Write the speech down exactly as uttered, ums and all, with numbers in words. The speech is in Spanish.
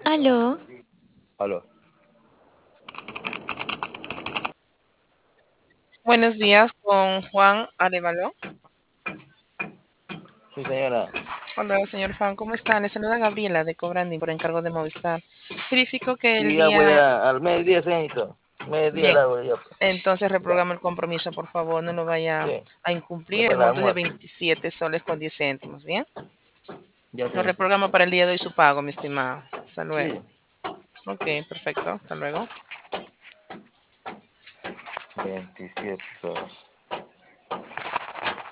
Aló, Aló. Buenos días con Juan Arevalo. Sí, señora. Hola, señor Juan, ¿cómo está? Le saluda Gabriela de Cobranding por encargo de Movistar. Verifico que el Sí, ya voy día... a, al mediodía, señorito. Mediodía Bien, la hago ya. entonces Ya. reprograma el compromiso, por favor, no lo vaya Sí. a incumplir. Después El del monto es de almuerzo. veintisiete soles con diez céntimos, ¿bien? Ya, Lo señorito. reprogramo para el día de hoy su pago, mi estimado. Hasta luego. Sí. Ok, perfecto, hasta luego. veintisiete soles.